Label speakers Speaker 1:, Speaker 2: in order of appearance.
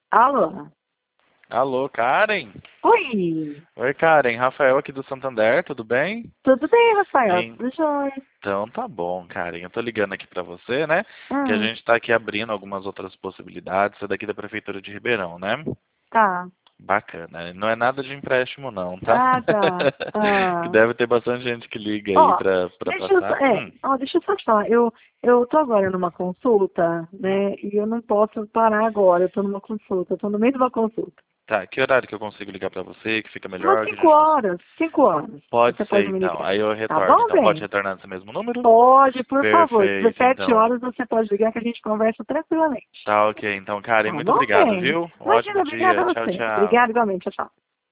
Speaker 1: Alô?
Speaker 2: Alô, Karen?
Speaker 1: Oi,
Speaker 2: Oi, Karen. Rafael aqui do Santander, tudo bem?
Speaker 1: tudo bem, Rafael? Tudo jóia?
Speaker 2: Então tá bom, Karen. Eu tô ligando aqui pra você, né? Que a
Speaker 1: Hum,
Speaker 2: gente tá aqui abrindo algumas outras possibilidades. Você é daqui da Prefeitura de Ribeirão, né?
Speaker 1: tá.
Speaker 2: Bacana. Não é nada de empréstimo não, tá?
Speaker 1: Ah, tá.
Speaker 2: Que
Speaker 1: Ah,
Speaker 2: deve ter bastante gente que liga aí
Speaker 1: ó,
Speaker 2: pra passar.
Speaker 1: deixa eu só te falar. Eu tô agora numa consulta,
Speaker 2: Hum.
Speaker 1: né? E eu não posso parar agora. Eu tô numa consulta, eu tô no meio de uma consulta.
Speaker 2: Tá, que horário que eu consigo ligar pra você, que fica
Speaker 1: Umas
Speaker 2: melhor, que a
Speaker 1: 5
Speaker 2: gente
Speaker 1: horas, 5 horas.
Speaker 2: Pode
Speaker 1: Você
Speaker 2: ser
Speaker 1: pode me
Speaker 2: então.
Speaker 1: ligar.
Speaker 2: Aí eu
Speaker 1: Tá
Speaker 2: retorno.
Speaker 1: bom,
Speaker 2: Então pode
Speaker 1: bem?
Speaker 2: retornar nesse mesmo número?
Speaker 1: Pode, por favor.
Speaker 2: Perfeito,
Speaker 1: 17
Speaker 2: então.
Speaker 1: horas você pode ligar que a gente conversa tranquilamente.
Speaker 2: Tá ok. Então, Karen,
Speaker 1: Tá
Speaker 2: muito
Speaker 1: bom,
Speaker 2: obrigado,
Speaker 1: bem?
Speaker 2: viu? Um ótimo
Speaker 1: Imagina, obrigada
Speaker 2: dia.
Speaker 1: a
Speaker 2: Tchau,
Speaker 1: você.
Speaker 2: tchau.
Speaker 1: Obrigada igualmente. Tchau, tchau.